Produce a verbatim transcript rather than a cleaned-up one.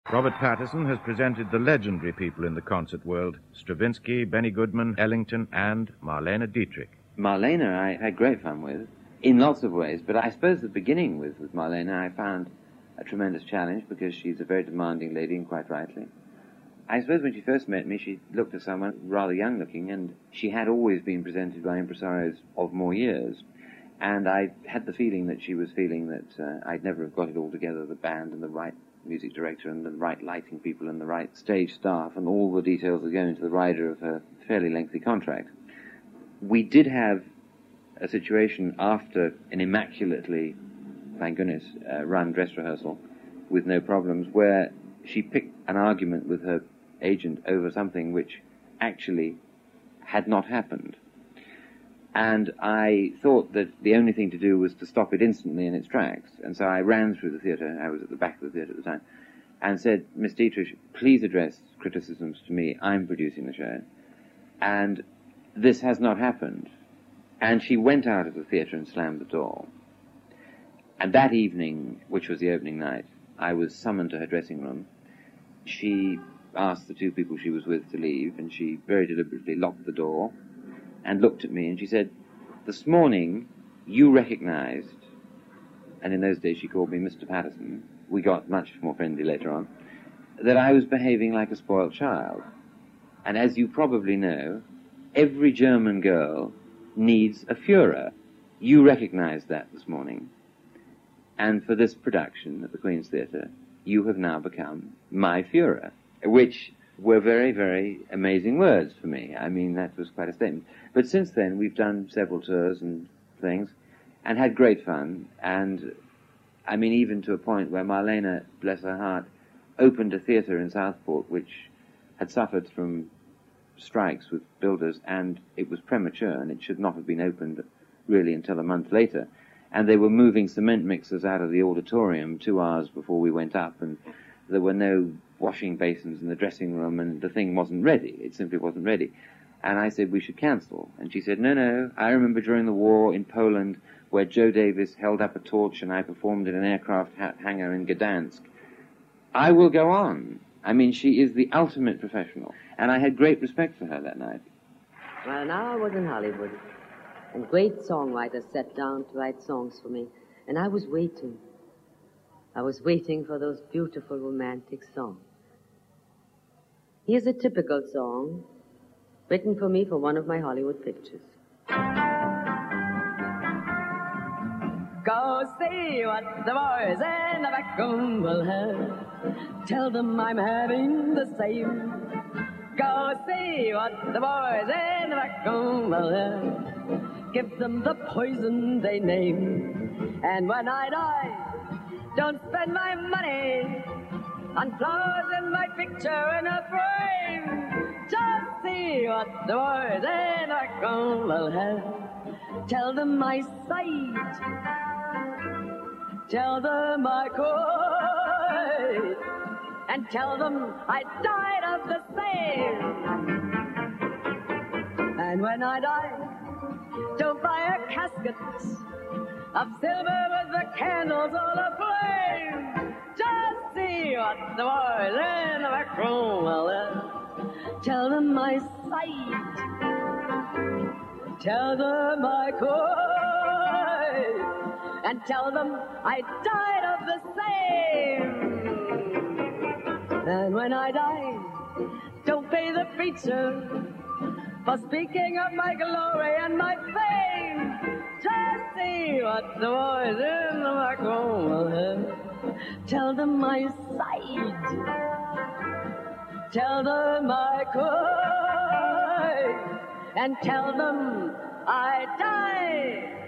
Robert Patterson has presented the legendary people in the concert world, Stravinsky, Benny Goodman, Ellington, and Marlene Dietrich. Marlene I had great fun with, in lots of ways, but I suppose the beginning with, with Marlene I found a tremendous challenge because she's a very demanding lady, and quite rightly. I suppose when she first met me, she looked as someone rather young-looking, and she had always been presented by impresarios of more years. And I had the feeling that she was feeling that uh, I'd never have got it all together, the band and the right music director and the right lighting people and the right stage staff and all the details that go into the rider of her fairly lengthy contract. We did have a situation after an immaculately, thank goodness, uh, run dress rehearsal with no problems, where she picked an argument with her agent over something which actually had not happened. And I thought that the only thing to do was to stop it instantly in its tracks. And so I ran through the theatre, I was at the back of the theatre at the time, and said, Miss Dietrich, please address criticisms to me. I'm producing the show. And this has not happened. And she went out of the theatre and slammed the door. And that evening, which was the opening night, I was summoned to her dressing room. She asked the two people she was with to leave, and she very deliberately locked the door and looked at me, and she said, this morning you recognized, and in those days she called me Mister Patterson, we got much more friendly later on, that I was behaving like a spoiled child. And as you probably know, every German girl needs a Führer. You recognized that this morning. And for this production at the Queen's Theatre, you have now become my Führer, which were very, very amazing words for me. I mean, that was quite a statement. But since then, we've done several tours and things, and had great fun, and, I mean, even to a point where Marlene, bless her heart, opened a theatre in Southport which had suffered from strikes with builders, and it was premature, and it should not have been opened really until a month later. And they were moving cement mixers out of the auditorium two hours before we went up, and there were no washing basins in the dressing room, and the thing wasn't ready. It simply wasn't ready. And I said we should cancel. And she said, no, no, I remember during the war in Poland where Joe Davis held up a torch and I performed in an aircraft ha- hangar in Gdansk. I will go on. I mean, she is the ultimate professional. And I had great respect for her that night. Well, now I was in Hollywood, and great songwriters sat down to write songs for me, and I was waiting. I was waiting for those beautiful romantic songs. Here's a typical song written for me for one of my Hollywood pictures. Go see what the boys in the back room will have. Tell them I'm having the same. Go see what the boys in the back room will have. Give them the poison they name. And when I die, don't spend my money on flowers in my picture in a frame. Just see what the boys in the back room will have. Tell them I sighed. Tell them I cried. And tell them I died of the same. And when I die, don't buy a casket of silver with the candles all aflame. Just see what the boys in the back room will have. Tell them I sighed. Tell them I cried. And tell them I died of the same. And when I die, don't pay the preacher for speaking of my glory and my fame. Just see what the boys in the back room will have. Tell them I sighed. Tell them I cried. And tell them I died